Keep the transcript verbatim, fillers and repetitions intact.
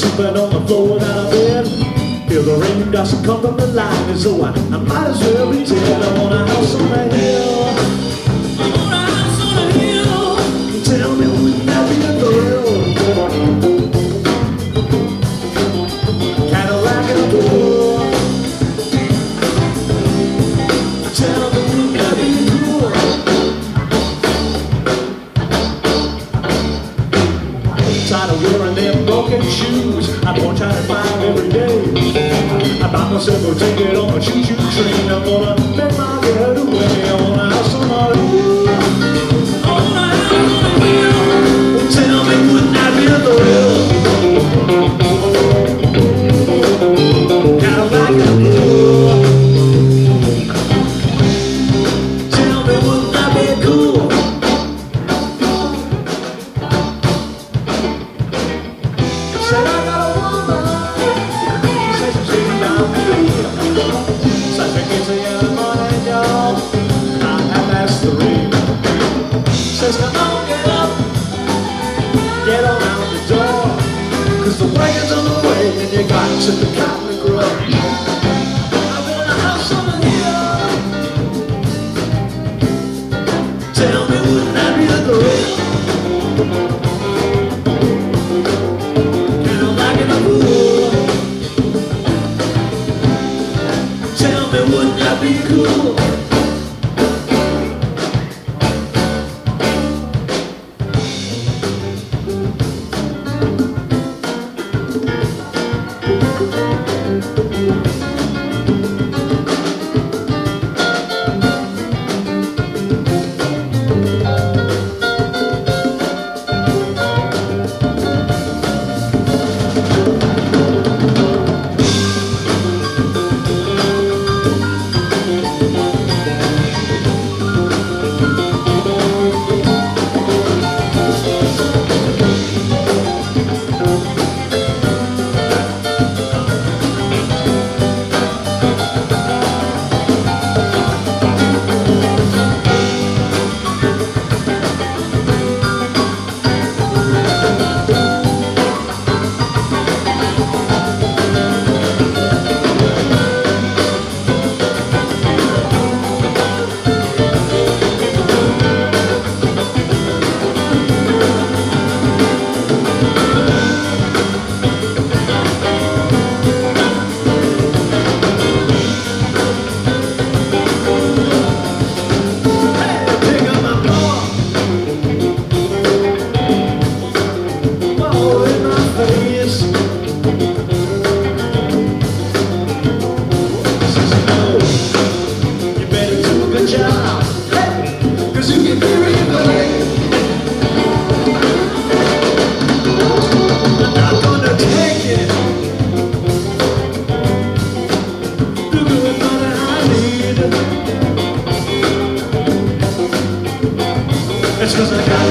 sleeping on the floor without a bed. Feel the raindrops come from the line, so I, I might as well be dead. I want a house on the hill. I want a house on the hill. Tell me, wouldn't that be a thrill? Cadillac and a pool. Tell me, wouldn't that be cool? Tired of wearing them broken shoes I'm gonna try to find every day. I buy myself a ticket on a choo-choo train. I'm gonna make my getaway. I want a house on the hill. I want a house on the hill. Well, tell me, wouldn't that be a thrill? Cadillac and a pool. Tell me, wouldn't that be cool? Said I got a woman. Says she's sitting down here. Says I can't see any money, y'all. I have asked the ring. Says come on, get up, get on out the door, 'cause the wagon's on the way and you got to the cotton grow. I want a house on the hill. Tell me, wouldn't that be a thrill? Tell me, wouldn't that be cool? It's 'cause I got